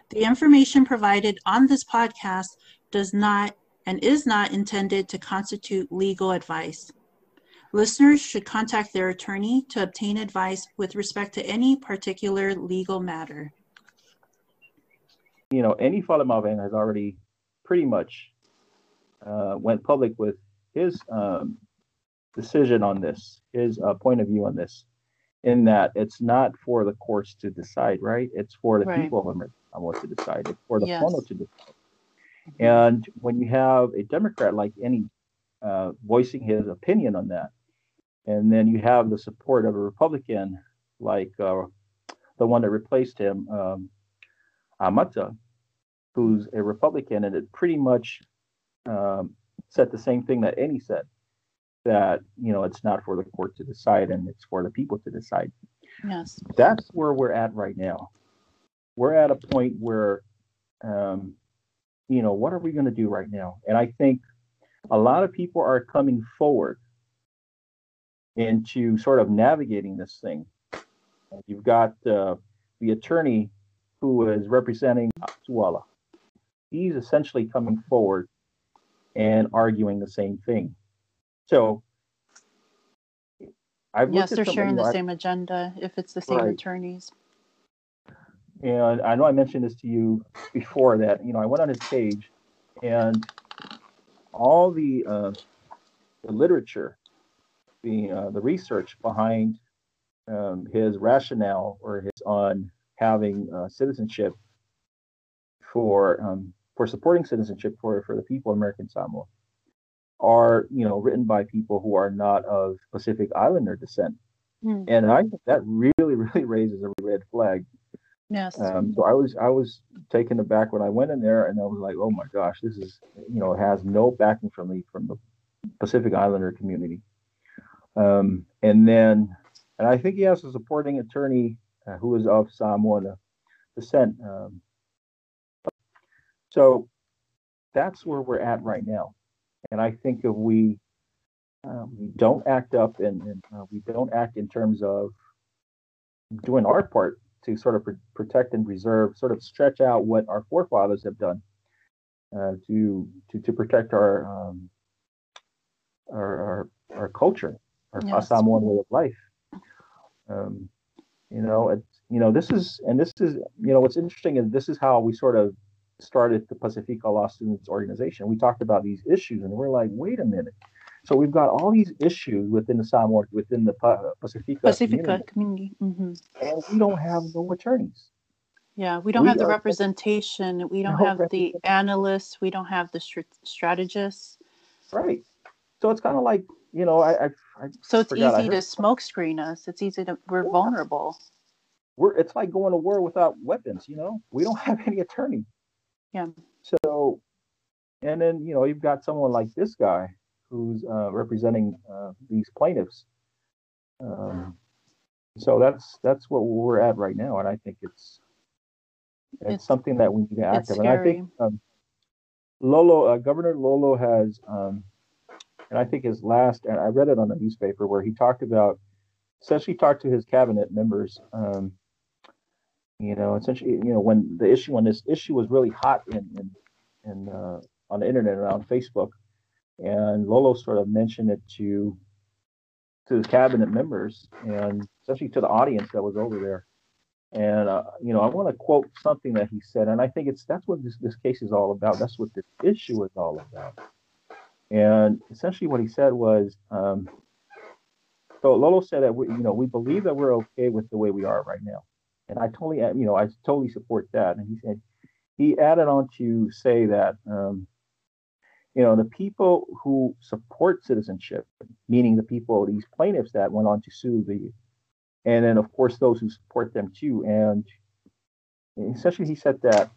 The information provided on this podcast does not and is not intended to constitute legal advice. Listeners should contact their attorney to obtain advice with respect to any particular legal matter. Andy Falamaven has already pretty much went public with his decision on this, his point of view on this, in that it's not for the courts to decide, right? It's for the people of America to decide. It's for the Pono to decide. And when you have a Democrat like any voicing his opinion on that, and then you have the support of a Republican like the one that replaced him, Amata, who's a Republican, and it pretty much said the same thing that Andy said, that it's not for the court to decide and it's for the people to decide. Yes, that's where we're at right now. We're at a point where what are we going to do right now? And I think a lot of people are coming forward into sort of navigating this thing. You've got the attorney who is representing Tuala. He's essentially coming forward and arguing the same thing. So they're sharing the same agenda if it's the same attorneys. And I know I mentioned this to you before that, I went on his page and all the literature, the research behind his rationale or his on having citizenship for supporting citizenship for the people of American Samoa are written by people who are not of Pacific Islander descent. And I think that really raises a red flag. Yes. So I was taken aback when I went in there, and I was like, oh my gosh, this is it has no backing from the Pacific Islander community. And I think he has a supporting attorney who is of Samoan descent. So that's where we're at right now. And I think if we don't act up and we don't act in terms of doing our part to sort of protect and preserve, sort of stretch out what our forefathers have done to protect our culture, our Samoan way of life. This is what's interesting is this is how we sort of started the Pacifica Law Students Organization. We talked about these issues, and we're like, wait a minute. So we've got all these issues within the Samoa, within the Pacifica community. Mm-hmm. And we don't have no attorneys. Yeah, we don't have the representation. We don't have the analysts. We don't have the strategists. Right. So it's kind of like, So it's easy to smokescreen us. It's easy to, we're vulnerable. It's like going to war without weapons, We don't have any attorney. Yeah. So, and then, you've got someone like this guy who's representing these plaintiffs. So that's what we're at right now, and I think it's something that we need to act on. And I think Governor Lolo has, and I think his last, and I read it on the newspaper where he essentially talked to his cabinet members. Essentially, when this issue was really hot in on the internet and on Facebook, and Lolo sort of mentioned it to the cabinet members and especially to the audience that was over there. And I want to quote something that he said, and I think that's what this case is all about. That's what this issue is all about. And essentially, what he said was, so Lolo said that we believe that we're okay with the way we are right now, and I totally support that. And he said he added on to say that the people who support citizenship, meaning the people, these plaintiffs that went on to sue and then of course those who support them too, and essentially he said that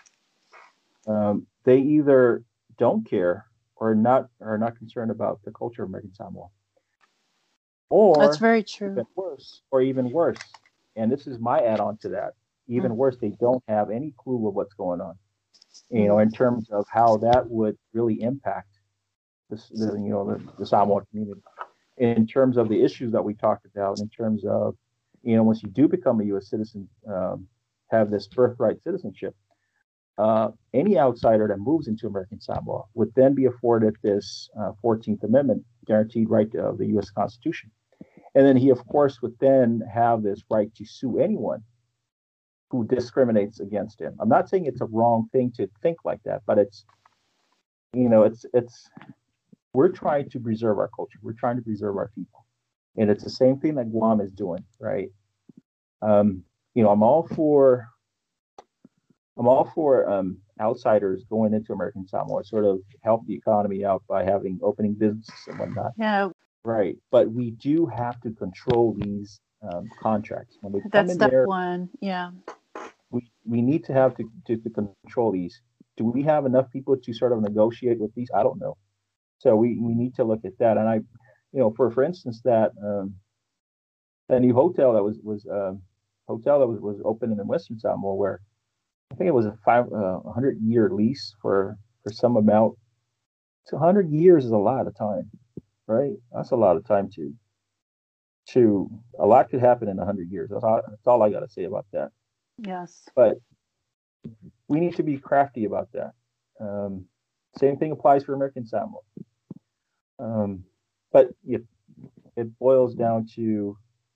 they either don't care or are not concerned about the culture of American Samoa, or that's very true. Even worse, and this is my add-on to that. Even worse, they don't have any clue of what's going on. In terms of how that would really impact the Samoan community, in terms of the issues that we talked about, in terms of, once you do become a U.S. citizen, have this birthright citizenship, any outsider that moves into American Samoa would then be afforded this 14th Amendment guaranteed right of the U.S. Constitution. And then he, of course, would then have this right to sue anyone who discriminates against him. I'm not saying it's a wrong thing to think like that, but it's, we're trying to preserve our culture. We're trying to preserve our people. And it's the same thing that Guam is doing, right? I'm all for outsiders going into American Samoa, sort of help the economy out by opening businesses and whatnot. Yeah. Right. But we do have to control these contracts. When they That's come in step there, one. Yeah. we need to have to control these. Do we have enough people to sort of negotiate with these? I don't know. So we need to look at that. And for instance, that new hotel that was open in Western Samoa, where I think it was a 100-year lease for some amount. So 100 years is a lot of time, right? That's a lot of time to a lot could happen in 100 years. That's all I got to say about that. Yes. But we need to be crafty about that. Same thing applies for American Samoa. But it boils down to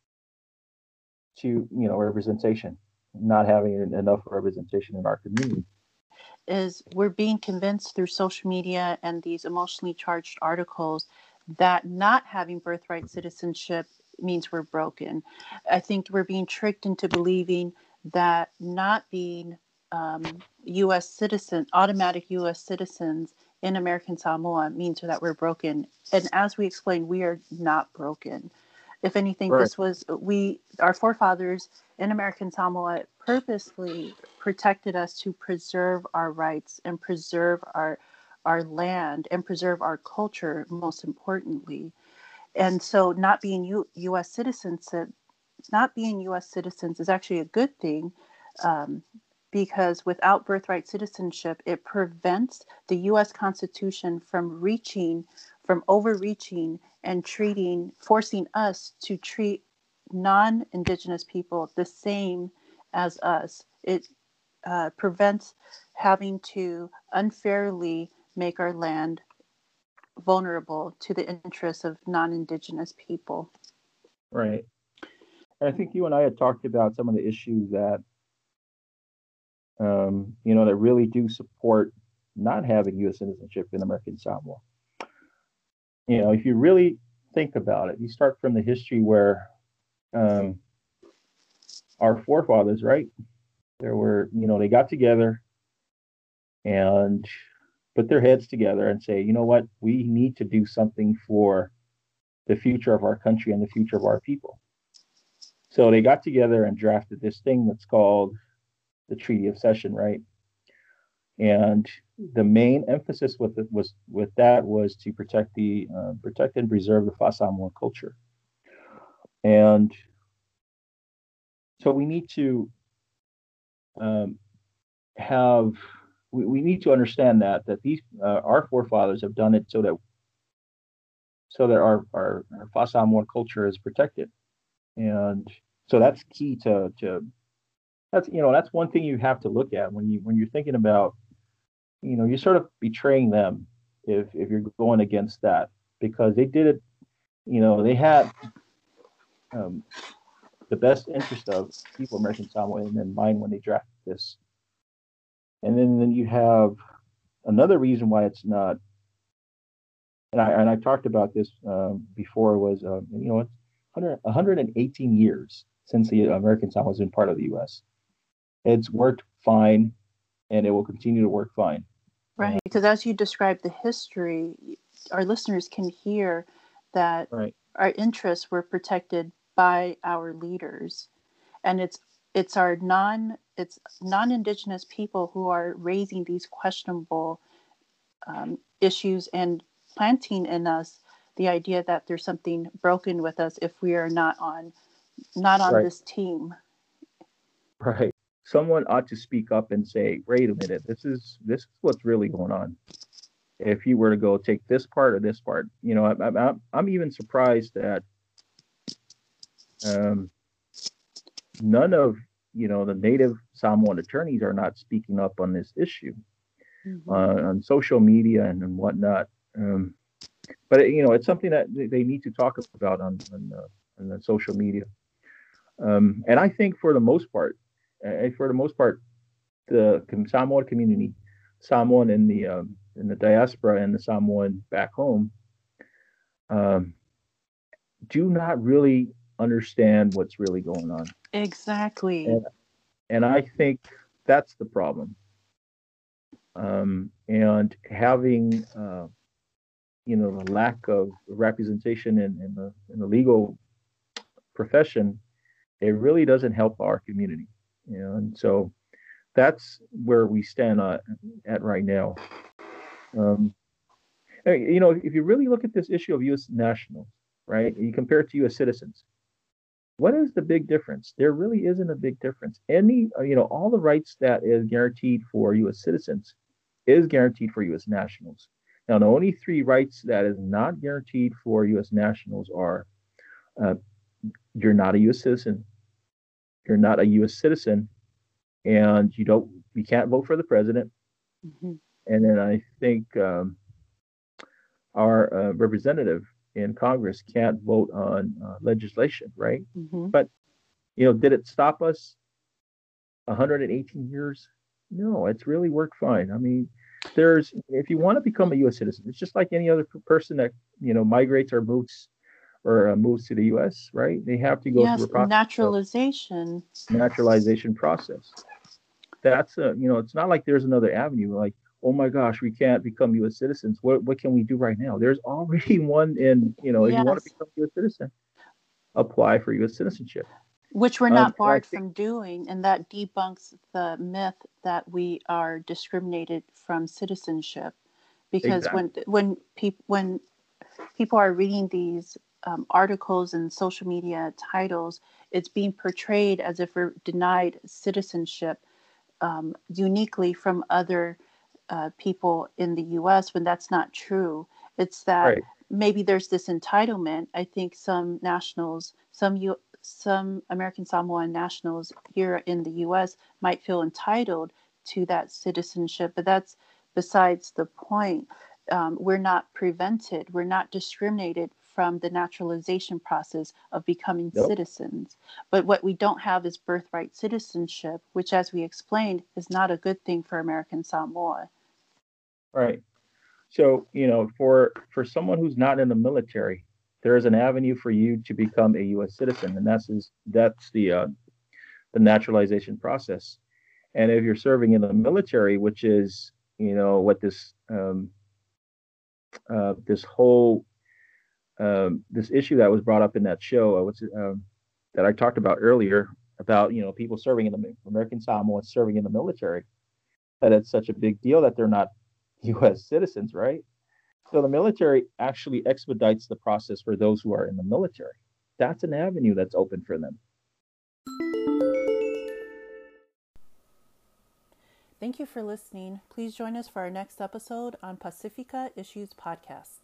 representation, not having enough representation in our community. Is we're being convinced through social media and these emotionally charged articles that not having birthright citizenship means we're broken. I think we're being tricked into believing that not being U.S. citizens, automatic U.S. citizens in American Samoa means that we're broken. And as we explained, we are not broken. If anything, Right. this was our forefathers in American Samoa purposely protected us to preserve our rights and preserve our land and preserve our culture, most importantly. And so not being U.S. citizens is actually a good thing, because without birthright citizenship, it prevents the U.S. Constitution from overreaching and forcing us to treat non-Indigenous people the same as us. It prevents having to unfairly make our land vulnerable to the interests of non-Indigenous people. Right. And I think you and I had talked about some of the issues that, that really do support not having U.S. citizenship in American Samoa. If you really think about it, you start from the history where our forefathers, right? There were, they got together and put their heads together and say, you know what, we need to do something for the future of our country and the future of our people. So they got together and drafted this thing that's called the Treaty of Cession, right? And the main emphasis was to protect and preserve the Fa Samoan culture. And so we need to we need to understand that these our forefathers have done it so that our Fa Samoan culture is protected. And so that's key that's one thing you have to look at when you're thinking about, you're sort of betraying them if you're going against that, because they did it, they had the best interest of people, American Samoan, in mind when they drafted this. And then you have another reason why it's not, and I talked about this before, was it's 118 years since the American Samoa has been part of the U.S. It's worked fine, and it will continue to work fine. Right, because as you describe the history, our listeners can hear that our interests were protected by our leaders, and it's non-Indigenous people who are raising these questionable issues and planting in us the idea that there's something broken with us if we are not on this team. Right. Someone ought to speak up and say, wait a minute, this is what's really going on. If you were to go take this part or this part, I'm even surprised that none of the native Samoan attorneys are not speaking up on this issue on social media and whatnot. But it's something that they need to talk about on the social media. And I think for the most part, the Samoan community, Samoan in the diaspora and the Samoan back home, do not really understand what's really going on. Exactly. And I think that's the problem. And having the lack of representation in the legal profession, it really doesn't help our community. And so that's where we stand at right now. If you really look at this issue of U.S. nationals, right, you compare it to U.S. citizens, what is the big difference? There really isn't a big difference. All the rights that is guaranteed for U.S. citizens is guaranteed for U.S. nationals. Now, the only three rights that is not guaranteed for U.S. nationals are you're not a U.S. citizen, you're not a U.S. citizen, and you can't vote for the president. And then I think our representative in Congress can't vote on legislation, right? But did it stop us 118 years? No, it's really worked fine. I mean, if you want to become a U.S. citizen, it's just like any other person that migrates or moves to the U.S., right? They have to go through a process naturalization process. That's it's not like there's another avenue. Like, oh my gosh, we can't become U.S. citizens. What can we do right now? There's already one if you want to become a U.S. citizen, apply for U.S. citizenship. Which we're not barred from doing, and that debunks the myth that we are discriminated from citizenship. Because when people are reading these articles and social media titles, it's being portrayed as if we're denied citizenship uniquely from other people in the U.S. when that's not true. It's that maybe there's this entitlement. I think some nationals, some American Samoan nationals here in the U.S. might feel entitled to that citizenship, but that's besides the point. We're not prevented. We're not discriminated from the naturalization process of becoming citizens. But what we don't have is birthright citizenship, which, as we explained, is not a good thing for American Samoa. Right. So, for someone who's not in the military, there is an avenue for you to become a U.S. citizen, and that's the naturalization process. And if you're serving in the military, which is what this whole this issue that was brought up in that show that I talked about earlier about people serving in the American Samoans serving in the military, that it's such a big deal that they're not U.S. citizens, right? So the military actually expedites the process for those who are in the military. That's an avenue that's open for them. Thank you for listening. Please join us for our next episode on Pacifica Issues Podcast.